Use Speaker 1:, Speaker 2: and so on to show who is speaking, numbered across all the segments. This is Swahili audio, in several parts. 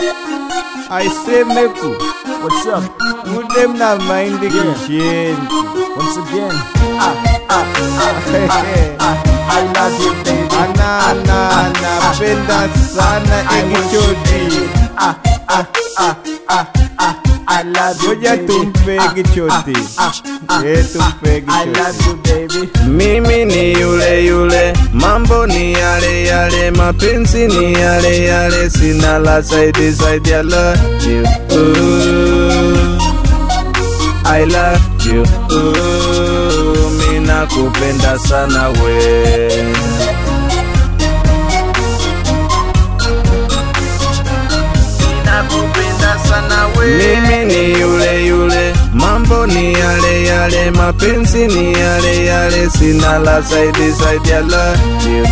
Speaker 1: I say Meku.
Speaker 2: What's up?
Speaker 1: Good them na mind the shit.
Speaker 2: Once again, I love you, baby.
Speaker 1: Ana penda sana igichoti.
Speaker 2: I love you,
Speaker 1: Ngoja
Speaker 2: baby.
Speaker 1: tumpe igichoti. Tumpe igichoti.
Speaker 2: I love you, baby.
Speaker 3: Mimi ni yule yule, mambo ni yale yale, mapenzi ni yale yale, sina la zaidi zaidi. I love you, I love you, mina kupenda sana we. Mimi ni yule yule, mambo ni yale yale, mapenzi ni yale yale, sina la zaidi zaidi. I love you,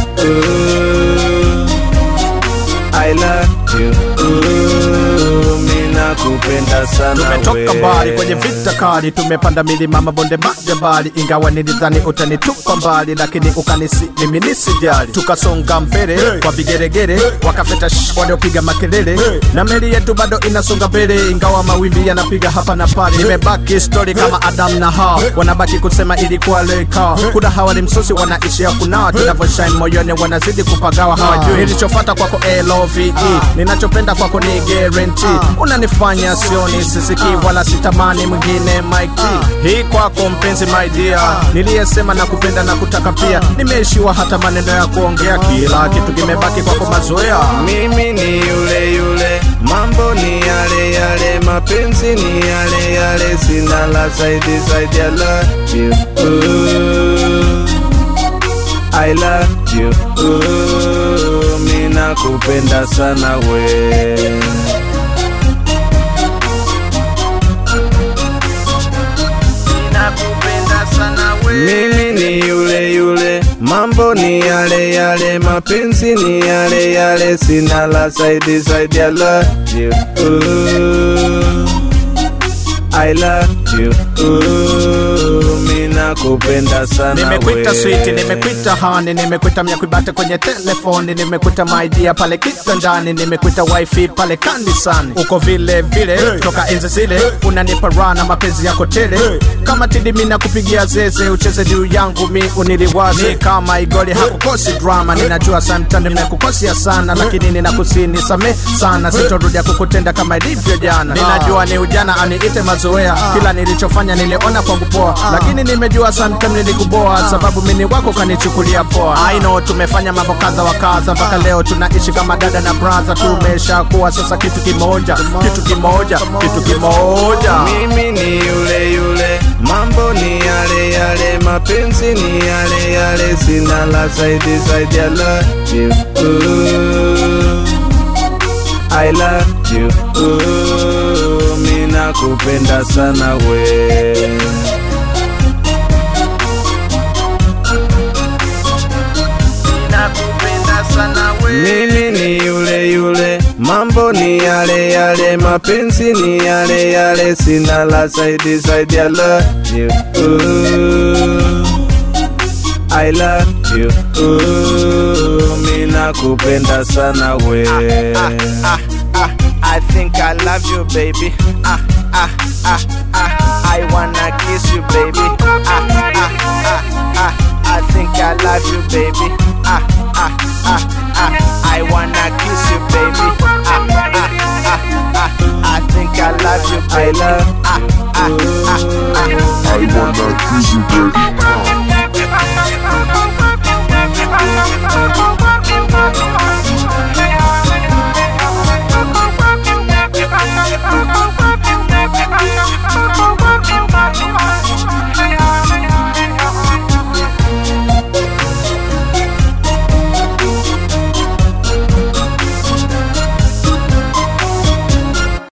Speaker 3: I love you, mina kupenda sana we.
Speaker 4: Tumetoka mbali kwenye vita kali, tumepanda milima mabonde majabali, ingawa nilidhani utanitupa mbali, lakini ukanisi mimi nisijali. Tukasonga mbele kwa vigeregere, wakafeta waliopiga makelele, na meli yetu bado inasonga mbele, ingawa mawimbi yanapiga hapa na pale. Nimebaki story kama Adam na Hawa, wanabaki kusema ilikuwa leka. Kuna hawa ni msusi wanaishi ya kunawa, tunavyoshine moyoni wanazidi kupagawa, hawajui nilichofuata kwako LOVE, ninachopenda kwako ni guarantee. Unanifanya sioni sisiki wala sitamani mwingine Mike. Hii kwako mpenzi my dear, niliyesema na kupenda na kutaka pia, nimeishiwa hata maneno ya kuongea, kila kitu kimebaki kwako mazoea.
Speaker 3: Mimi ni yule yule, mambo ni yale yale, mapenzi ni yale yale, sina la zaidi zaidi. I love you, I love you, mina kupenda sana we. Mimi ni yule yule, mambo ni yale yale, mapenzi ni yale yale, sina la zaidi zaidi. I love you, I love you, mina kupenda sana we.
Speaker 4: Nimekuita sweet, nimekuita honey, nimekuita mnyakwibate kwenye telefoni, nimekuita my dear pale kitandani, nimekuita wifi pale kanisani. Uko vile vile toka enzi zile, unanipa raha na mapenzi yako tele. Kama tidi mina kupigia zeze, ucheze juu yangu mi uniliwaze. Kama igoli hakukosi drama, ninajua sometimes nimekukosia sana, lakini ninakusini same sana, sitorudia kukutenda kama ilivyo jana. Ninajua ni ujana aniite mazoea, kila nilichofanya niliona kwangu poa, lakini nimejua sometimes nilikuboa, sababu mimi wako kanichukulia poa. I know tumefanya mambo kadha wa kadha, mpaka leo tunaishi kama dada na brother, tumesha kuwa sasa kitu kimoja, kitu kimoja, kitu kimoja.
Speaker 3: Mimi ni yule yule, mambo ni yale yale, mapenzi ni yale yale, sina la zaidi zaidi. I love you, I love you, mina kupenda sana we. Mimi ni yule yule, mambo ni yale yale, mapenzi ni yale yale, sina la zaidi zaidi. I love you, I love you, mina kupenda sana we.
Speaker 4: I think I love you, baby. I wanna kiss you, baby. I think I love you, baby. I wanna kiss you, baby. I think I love you, baby.
Speaker 3: I love you.
Speaker 5: I wanna kiss